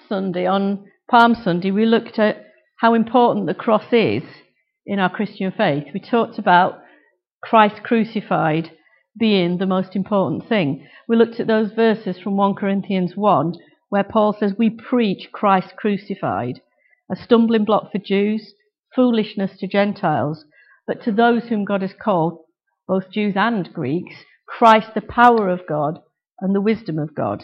Sunday, on Palm Sunday, we looked at how important the cross is in our Christian faith. We talked about Christ crucified being the most important thing. We looked at those verses from 1 Corinthians 1, where Paul says, we preach Christ crucified, a stumbling block for Jews, foolishness to Gentiles, but to those whom God has called, both Jews and Greeks, Christ the power of God and the wisdom of God.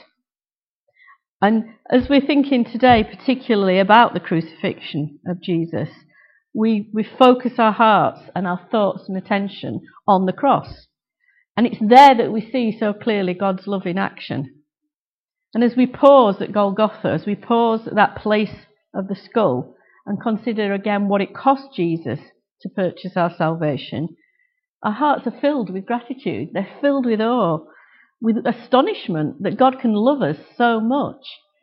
And as we're thinking today particularly about the crucifixion of Jesus, we focus our hearts and our thoughts and attention on the cross. And it's there that we see so clearly God's love in action. And as we pause at Golgotha, as we pause at that place of the skull and consider again what it cost Jesus to purchase our salvation, our hearts are filled with gratitude. They're filled with awe, with astonishment that God can love us so much.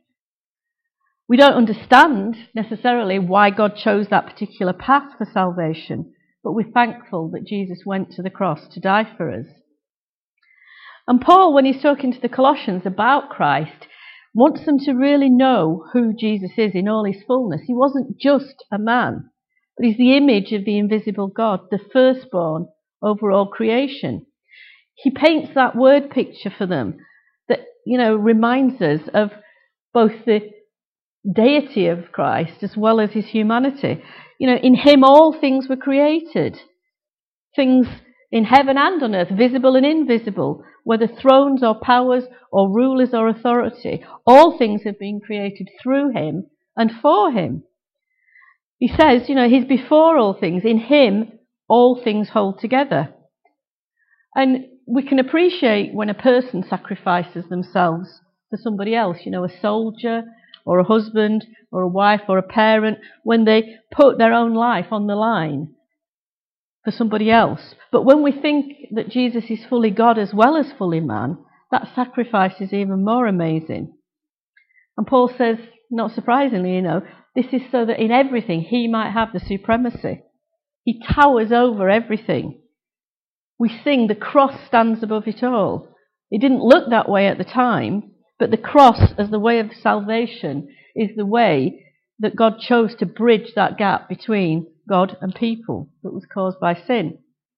We don't understand necessarily why God chose that particular path for salvation, but we're thankful that Jesus went to the cross to die for us. And Paul, when he's talking to the Colossians about Christ, wants them to really know who Jesus is in all his fullness. He wasn't just a man, but he's the image of the invisible God, the firstborn over all creation. He paints that word picture for them that, reminds us of both the deity of Christ as well as his humanity. In him all things were created. Things in heaven and on earth, visible and invisible, whether thrones or powers or rulers or authority, all things have been created through him and for him. He says, he's before all things. In him, all things hold together. And we can appreciate when a person sacrifices themselves for somebody else, a soldier or a husband or a wife or a parent, when they put their own life on the line for somebody else. But when we think that Jesus is fully God as well as fully man, that sacrifice is even more amazing. And Paul says, not surprisingly, this is so that in everything he might have the supremacy. He towers over everything. We sing the cross stands above it all. It didn't look that way at the time, but the cross as the way of salvation is the way that God chose to bridge that gap between God and people that was caused by sin.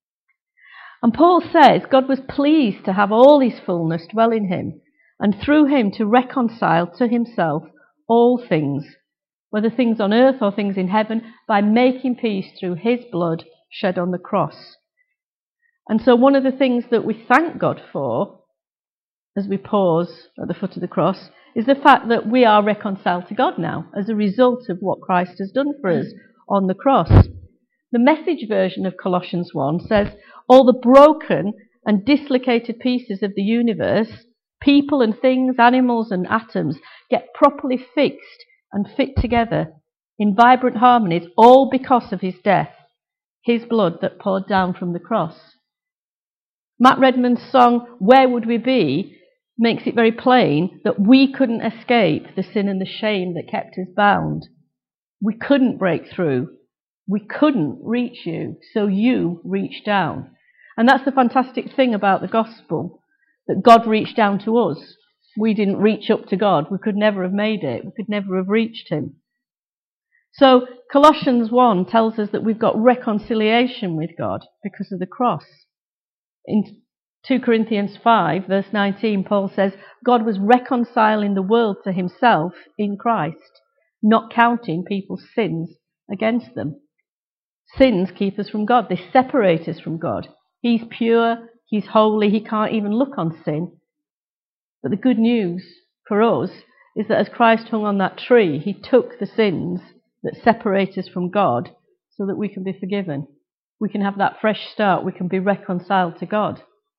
And Paul says God was pleased to have all his fullness dwell in him, and through him to reconcile to himself all things, whether things on earth or things in heaven, by making peace through his blood shed on the cross. And so one of the things that we thank God for as we pause at the foot of the cross is the fact that we are reconciled to God now as a result of what Christ has done for us on the cross. The Message version of Colossians 1 says, all the broken and dislocated pieces of the universe, people and things, animals and atoms, get properly fixed and fit together in vibrant harmonies, all because of his death, his blood that poured down from the cross. Matt Redman's song, Where Would We Be, makes it very plain that we couldn't escape the sin and the shame that kept us bound. We couldn't break through. We couldn't reach you, so you reached down. And that's the fantastic thing about the gospel, that God reached down to us. We didn't reach up to God. We could never have made it. We could never have reached him. So Colossians 1 tells us that we've got reconciliation with God because of the cross. In 2 Corinthians 5, verse 19, Paul says, God was reconciling the world to himself in Christ, not counting people's sins against them. Sins keep us from God. They separate us from God. He's pure, he's holy, he can't even look on sin. But the good news for us is that as Christ hung on that tree, he took the sins that separate us from God so that we can be forgiven. We can have that fresh start. We can be reconciled to God.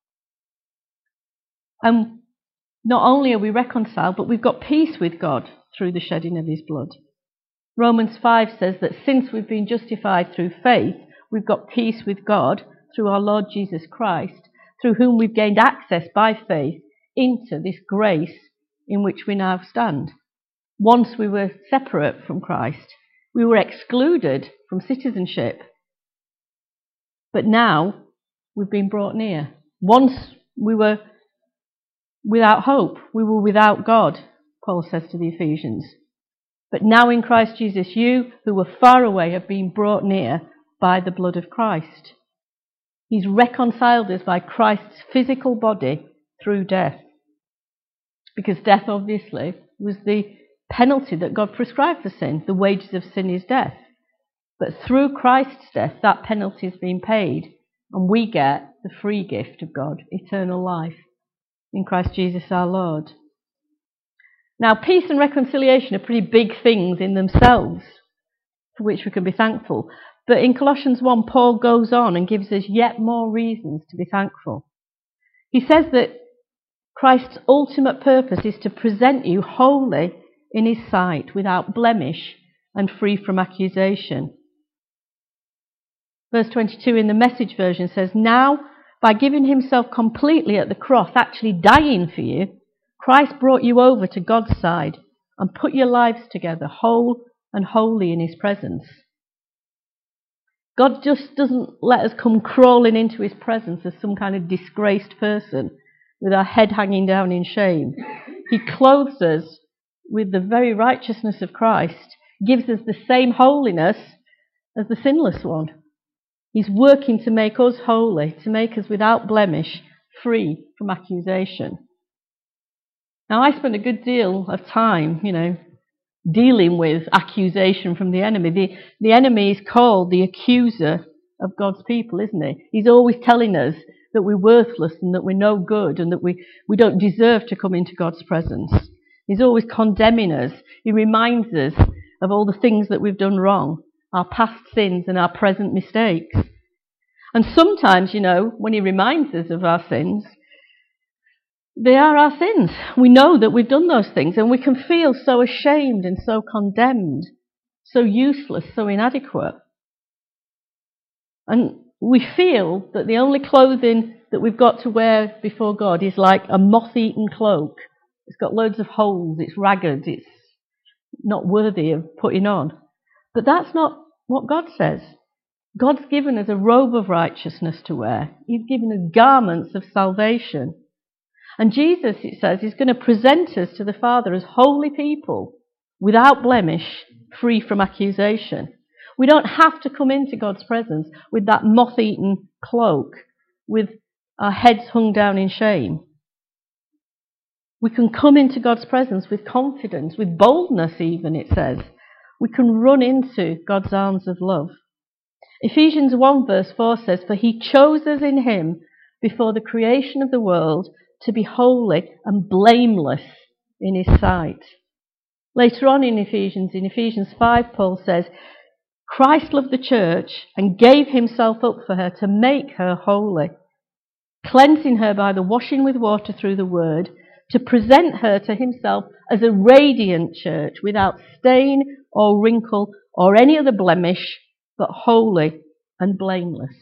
And not only are we reconciled, but we've got peace with God through the shedding of his blood. Romans 5 says that since we've been justified through faith, we've got peace with God through our Lord Jesus Christ, through whom we've gained access by faith into this grace in which we now stand. Once we were separate from Christ. We were excluded from citizenship. But now we've been brought near. Once we were without hope. We were without God, Paul says to the Ephesians. But now in Christ Jesus, you who were far away have been brought near by the blood of Christ. He's reconciled us by Christ's physical body through death. Because death, obviously, was the penalty that God prescribed for sin. The wages of sin is death. But through Christ's death, that penalty has been paid, and we get the free gift of God, eternal life, in Christ Jesus our Lord. Now, peace and reconciliation are pretty big things in themselves, for which we can be thankful. But in Colossians 1, Paul goes on and gives us yet more reasons to be thankful. He says that Christ's ultimate purpose is to present you wholly in his sight, without blemish and free from accusation. Verse 22 in the Message version says, "Now, by giving himself completely at the cross, actually dying for you, Christ brought you over to God's side and put your lives together whole and holy in his presence." God just doesn't let us come crawling into his presence as some kind of disgraced person with our head hanging down in shame. He clothes us with the very righteousness of Christ, gives us the same holiness as the sinless one. He's working to make us holy, to make us without blemish, free from accusation. Now, I spend a good deal of time, dealing with accusation from the enemy. The enemy is called the accuser of God's people, isn't he? He's always telling us that we're worthless and that we're no good and that we don't deserve to come into God's presence. He's always condemning us. He reminds us of all the things that we've done wrong, our past sins and our present mistakes. And sometimes, when he reminds us of our sins, they are our sins. We know that we've done those things and we can feel so ashamed and so condemned, so useless, so inadequate. And we feel that the only clothing that we've got to wear before God is like a moth-eaten cloak. It's got loads of holes, it's ragged, it's not worthy of putting on. But that's not what God says. God's given us a robe of righteousness to wear. He's given us garments of salvation. And Jesus, it says, is going to present us to the Father as holy people, without blemish, free from accusation. We don't have to come into God's presence with that moth-eaten cloak, with our heads hung down in shame. We can come into God's presence with confidence, with boldness even, it says. We can run into God's arms of love. Ephesians 1 verse 4 says, "For he chose us in him before the creation of the world to be holy and blameless in his sight." Later on in Ephesians 5, Paul says, "Christ loved the church and gave himself up for her to make her holy, cleansing her by the washing with water through the word, to present her to himself as a radiant church without stain or wrinkle or any other blemish, but holy and blameless."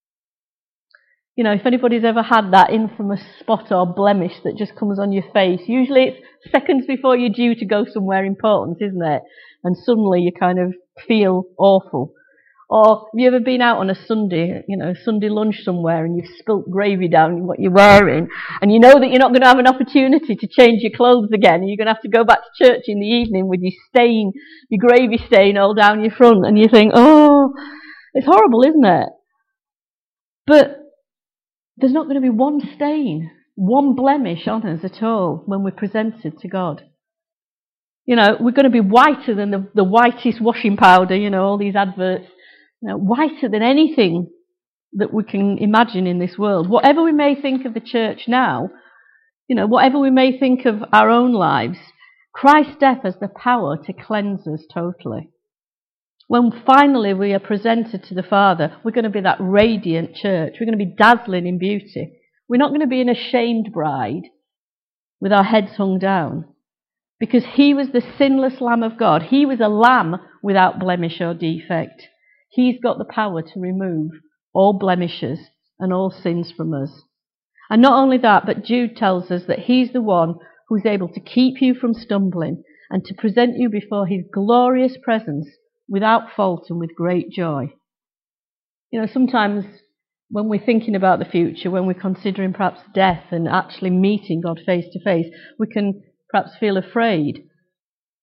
If anybody's ever had that infamous spot or blemish that just comes on your face, usually it's seconds before you're due to go somewhere important, isn't it? And suddenly you kind of feel awful. Or have you ever been out on a Sunday, Sunday lunch somewhere and you've spilt gravy down what you're wearing and you know that you're not going to have an opportunity to change your clothes again and you're going to have to go back to church in the evening with your gravy stain all down your front and you think, oh, it's horrible, isn't it? But there's not going to be one stain, one blemish on us at all when we're presented to God. We're going to be whiter than the whitest washing powder, all these adverts, whiter than anything that we can imagine in this world. Whatever we may think of the church now, whatever we may think of our own lives, Christ's death has the power to cleanse us totally. When finally we are presented to the Father, we're going to be that radiant church. We're going to be dazzling in beauty. We're not going to be an ashamed bride with our heads hung down, because he was the sinless Lamb of God. He was a lamb without blemish or defect. He's got the power to remove all blemishes and all sins from us. And not only that, but Jude tells us that he's the one who's able to keep you from stumbling and to present you before his glorious presence without fault and with great joy. Sometimes when we're thinking about the future, when we're considering perhaps death and actually meeting God face to face, we can perhaps feel afraid.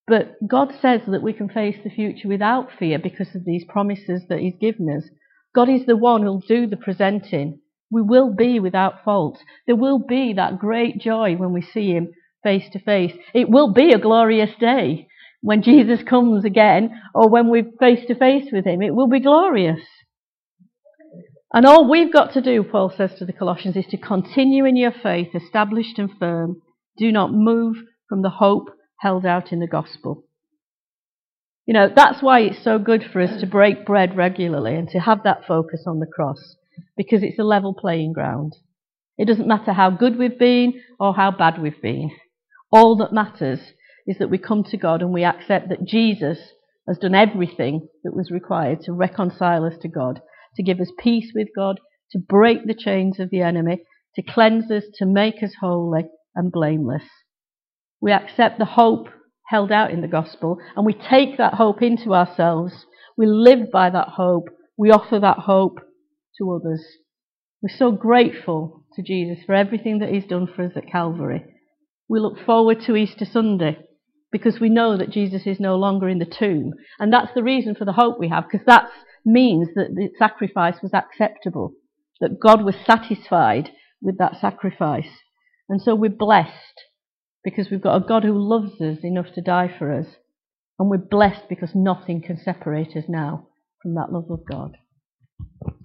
But God says that we can face the future without fear because of these promises that he's given us. God is the one who'll do the presenting. We will be without fault. There will be that great joy when we see him face to face. It will be a glorious day when Jesus comes again, or when we're face to face with him. It will be glorious. And all we've got to do, Paul says to the Colossians, is to continue in your faith, established and firm. Do not move from the hope held out in the gospel. You know, that's why it's so good for us to break bread regularly and to have that focus on the cross, because it's a level playing ground. It doesn't matter how good we've been or how bad we've been. All that matters is that we come to God and we accept that Jesus has done everything that was required to reconcile us to God, to give us peace with God, to break the chains of the enemy, to cleanse us, to make us holy and blameless. We accept the hope held out in the gospel, and we take that hope into ourselves. We live by that hope. We offer that hope to others. We're so grateful to Jesus for everything that he's done for us at Calvary. We look forward to Easter Sunday because we know that Jesus is no longer in the tomb. And that's the reason for the hope we have, because that means that the sacrifice was acceptable, that God was satisfied with that sacrifice. And so we're blessed because we've got a God who loves us enough to die for us. And we're blessed because nothing can separate us now from that love of God.